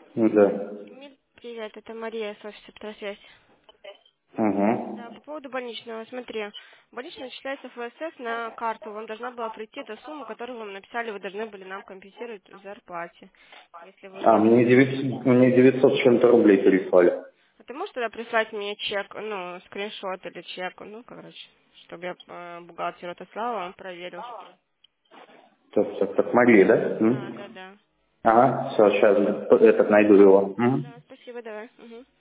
Да. Привет, это Мария с офиса «Петросвязь». Да, Угу. по поводу больничного, смотри, больничный начисляется ФСС на карту, вам должна была прийти эта сумма, которую вам написали, вы должны были нам компенсировать в зарплате. Если вы А, увидели. мне 900 с чем-то рублей переслали. А ты можешь тогда прислать мне чек, скриншот или чек, чтобы я бухгалтеру отослала, он проверил. Так, Мария, да? Да, да, да. Ага, все, сейчас этот найду его. Да, спасибо, давай. Мгм.